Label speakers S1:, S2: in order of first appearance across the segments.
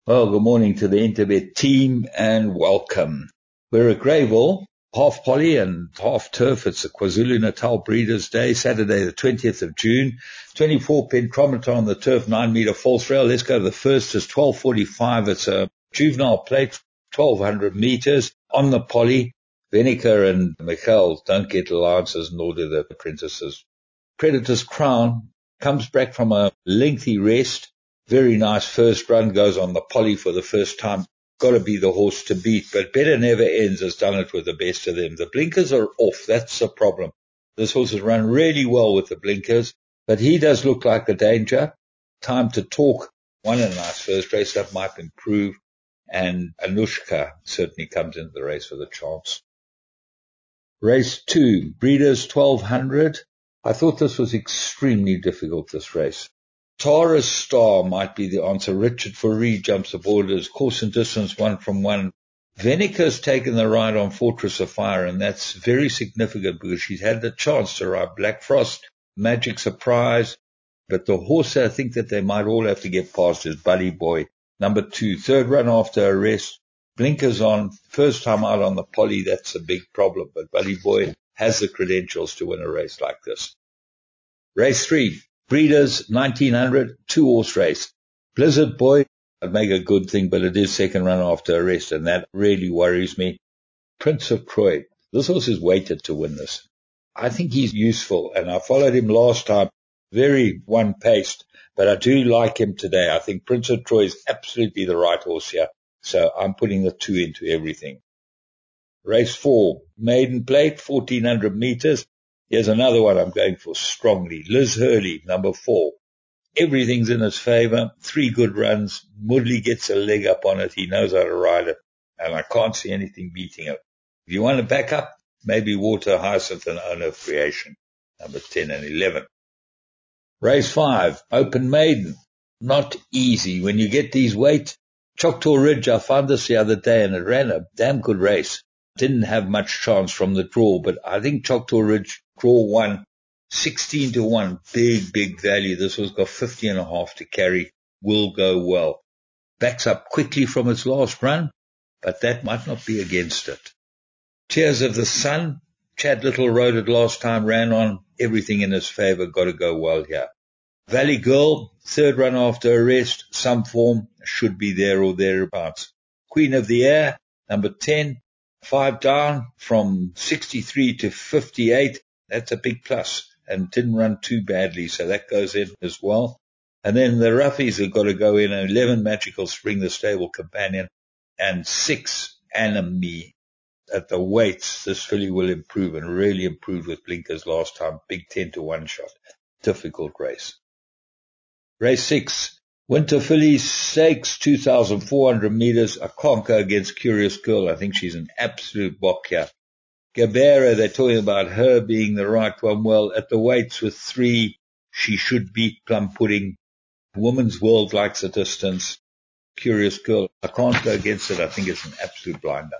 S1: Well, good morning to the Interbet team and welcome. We're at Greyville, half poly and half turf. It's the KwaZulu-Natal Breeders' Day, Saturday the 20th of June. 24 pentrometer on the turf, 9 meter false rail. Let's go to the first. It's 12:45. It's a juvenile plate, 1200 meters on the poly. Venica and Michael don't get allowances, nor do the apprentices. Predator's Crown comes back from a lengthy rest. Very nice first run, goes on the poly for the first time. Got to be the horse to beat, but Better Never Ends has done it with the best of them. The blinkers are off. That's the problem. This horse has run really well with the blinkers, but he does look like a danger. Time to Talk won a nice first race. That might improve. And Anushka certainly comes into the race with a chance. Race 2, Breeders 1200. I thought this was extremely difficult, this race. Tara's Star might be the answer. Richard Fourie jumps aboard as course and distance 1 from 1. Venica's taken the ride on Fortress of Fire, and that's very significant because she's had the chance to ride Black Frost, Magic Surprise, but the horse I think that they might all have to get past is Buddy Boy, number 2. Third run after arrest. Blinkers on, first time out on the poly, that's a big problem, but Buddy Boy has the credentials to win a race like this. Race 3, Breeders 1900, 2-horse race. Blizzard Boy, I'd make a good thing, but it is second run after arrest, and that really worries me. Prince of Troy, this horse is weighted to win this. I think he's useful, and I followed him last time, very one-paced, but I do like him today. I think Prince of Troy is absolutely the right horse here. So I'm putting the 2 into everything. Race 4, Maiden Plate, 1400 meters. Here's another one I'm going for strongly. Liz Hurley, number 4. Everything's in his favor. 3 good runs. Mudley gets a leg up on it. He knows how to ride it. And I can't see anything beating it. If you want to back up, maybe Water Hyacinth and Owner of Creation, number 10 and 11. Race 5, Open Maiden. Not easy. When you get these weights, Choctaw Ridge, I found this the other day and it ran a damn good race. Didn't have much chance from the draw, but I think Choctaw Ridge draw 1, 16-1, big value. This one's got 50.5 to carry, will go well. Backs up quickly from its last run, but that might not be against it. Tears of the Sun, Chad Little rode it last time, ran on, everything in his favor, got to go well here. Valley Girl, third run after arrest, some form, should be there or thereabouts. Queen of the Air, number 10, 5 down from 63 to 58. That's a big plus and didn't run too badly, so that goes in as well. And then the roughies have got to go in. 11, Magical Spring, the stable companion, and 6, Enemy. At the weights, this filly will improve and really improved with blinkers last time. Big 10-1 shot. Difficult race. Race 6, Winter Fillies Stakes, 2,400 meters. I can't go against Curious Girl. I think she's an absolute bok here. Gabera, they're talking about her being the right one. Well, at the weights with 3, she should beat Plum Pudding. Woman's World likes the distance. Curious Girl, I can't go against it. I think it's an absolute blinder.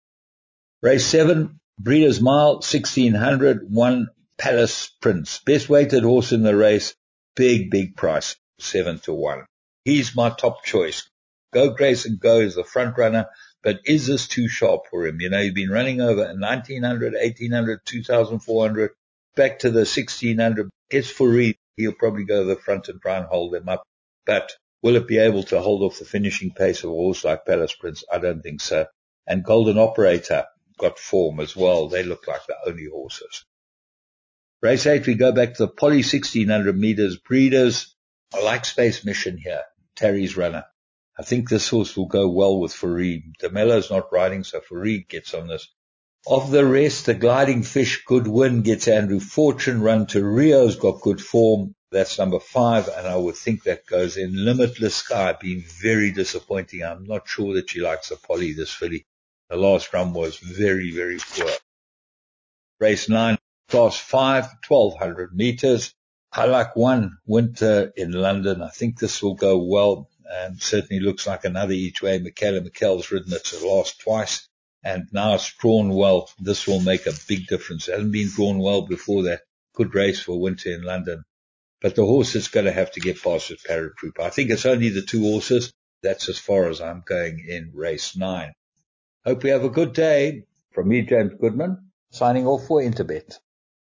S1: Race 7, Breeders' Mile, 1,600, 1 Palace Prince. Best weighted horse in the race. Big price, 7-1. He's my top choice. Go Grayson Go is the front runner, but is this too sharp for him? You know, he's been running over 1,900, 1,800, 2,400, back to the 1,600. Gets Fourie, he'll probably go to the front and try and hold them up. But will it be able to hold off the finishing pace of a horse like Palace Prince? I don't think so. And Golden Operator got form as well. They look like the only horses. Race 8, we go back to the poly 1,600 meters. Breeders, I like Space Mission here. Terry's runner. I think this horse will go well with Fourie. DeMello's not riding, so Fourie gets on this. Of the rest, the Gliding Fish, good win, gets Andrew Fortune. Run to Rio's got good form. That's number 5, and I would think that goes in. Limitless Sky, being very disappointing. I'm not sure that she likes the poly, this filly. The last run was very poor. Race 9, Class 5, 1,200 meters. I like 1, Winter in London. I think this will go well, and certainly looks like another each way. Michael's ridden it the last twice, and now it's drawn well. This will make a big difference. It hasn't been drawn well before that. Good race for Winter in London. But the horse is going to have to get past with Paratrooper. I think it's only the 2 horses, That's as far as I'm going in race 9. Hope you have a good day. From me, James Goodman, signing off for Interbet.